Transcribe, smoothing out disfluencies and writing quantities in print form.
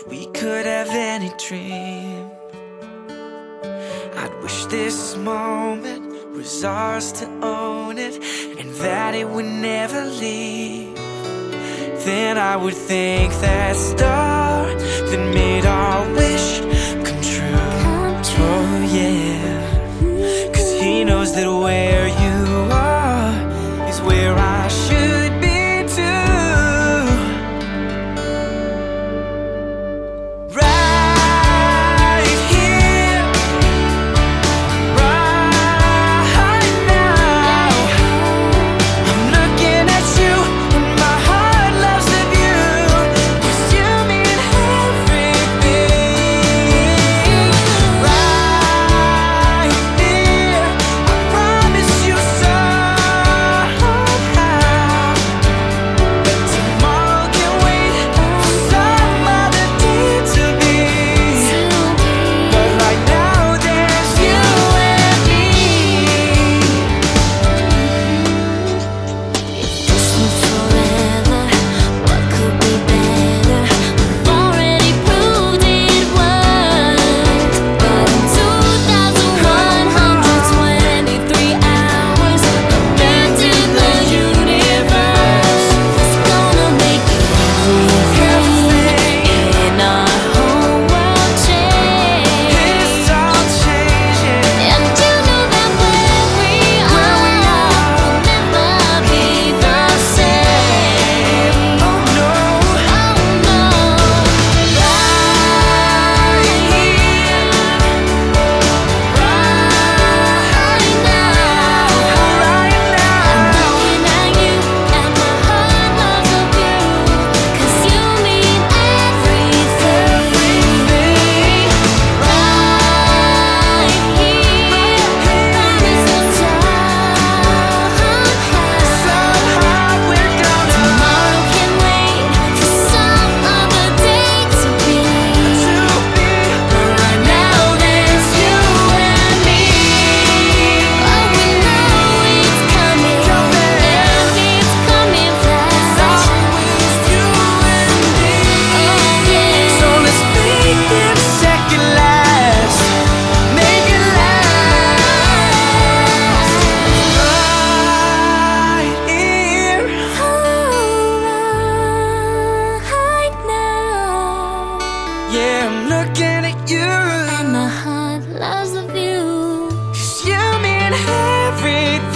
we could have any dream. I'd wish this moment was ours to own it, and that it would never leave. Then I would thank that star that made our wish come true. Oh yeah, 'cause he knows that where you are is where I should be too. Right here, right now, I'm looking at you and my heart loves the view, 'cause you mean everything. Right here, I promise you somehow that tomorrow can wait for some other day to be. But right now there's you and me. This was forever. What could be better? We've already proved it worked. But in 2,123 hours, abandon the universe. It's gonna make everything in our whole world change. It's all changing. And you know that where we are will never be the same. Oh no. Oh no, right here, right now. Right now. I'm looking at you and my heart loves of you, 'cause you mean everything. Right here, promise us Somehow we're gonna tomorrow can wait for some other day to be. But right now there's you and me. Oh, we know it's coming, and it's coming fast. always you and me. Oh yeah. So let's make this second last. Make it last. Right here. Right now, Yeah, I'm looking at you. and my heart loves the view. 'Cause you mean everything.